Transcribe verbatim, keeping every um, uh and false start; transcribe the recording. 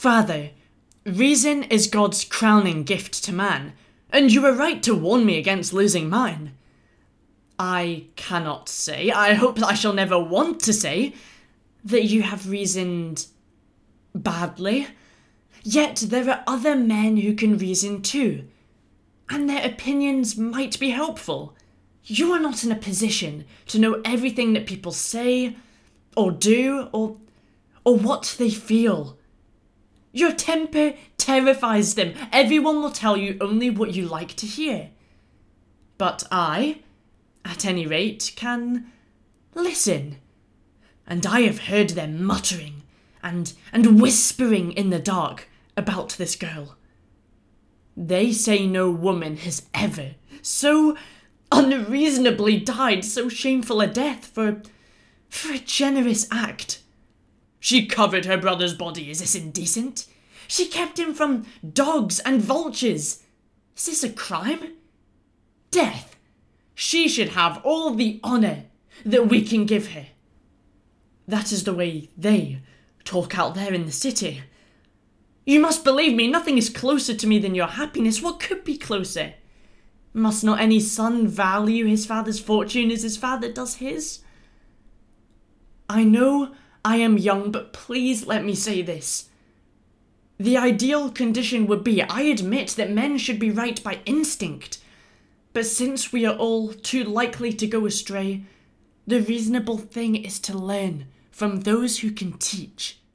Father, reason is God's crowning gift to man, and you were right to warn me against losing mine. I cannot say, I hope I shall never want to say, that you have reasoned badly. Yet there are other men who can reason too, and their opinions might be helpful. You are not in a position to know everything that people say, or do, or, or what they feel. Your temper terrifies them. Everyone will tell you only what you like to hear. But I, at any rate, can listen. And I have heard them muttering and, and whispering in the dark about this girl. They say no woman has ever so unreasonably died so shameful a death for, for a generous act. She covered her brother's body. Is this indecent? She kept him from dogs and vultures. Is this a crime? Death. She should have all the honour that we can give her. That is the way they talk out there in the city. You must believe me, nothing is closer to me than your happiness. What could be closer? Must not any son value his father's fortune as his father does his? I know I am young, but please let me say this. The ideal condition would be, I admit, that men should be right by instinct. But since we are all too likely to go astray, the reasonable thing is to learn from those who can teach.